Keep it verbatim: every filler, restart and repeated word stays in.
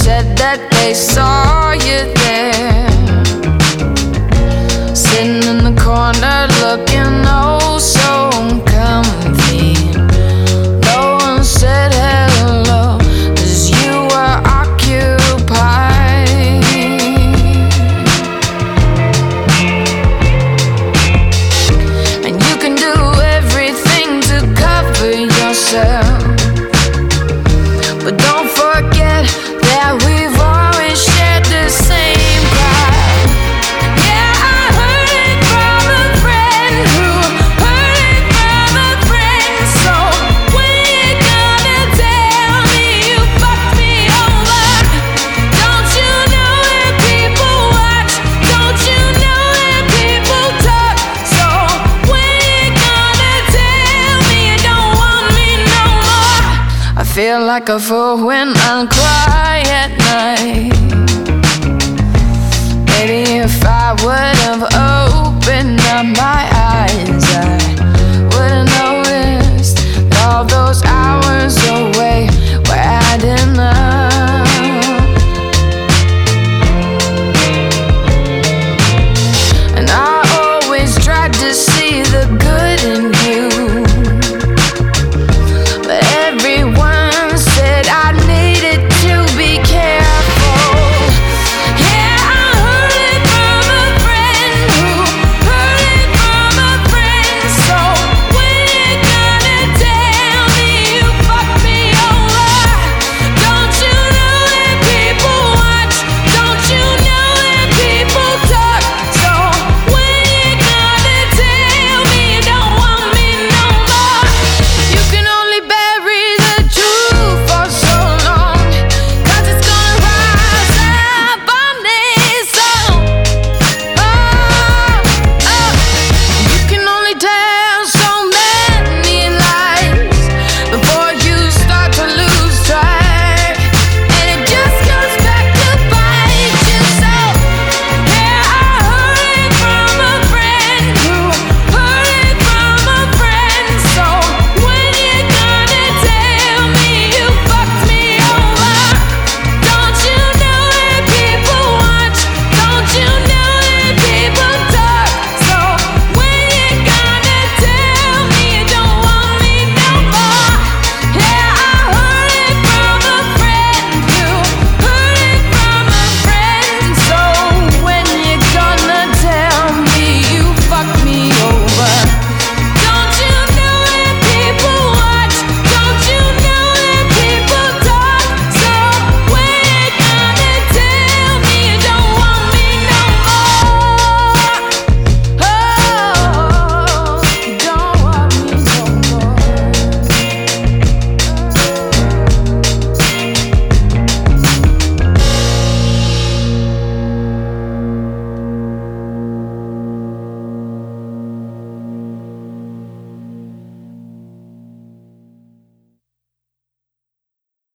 said that they saw you there, sitting in the corner looking oh so comfy. No one said hello, 'cause you were occupied. And you can do everything to cover yourself, but don't forget that we've always shared the same crowd. Yeah, I heard it from a friend who heard it from a friend. So when you gonna tell me you fucked me over? Don't you know that people watch? Don't you know that people talk? So when you gonna tell me you don't want me no more? I feel like a fool when I cry at night. Maybe if I would have opened up my eyes, I would have noticed that all those hours away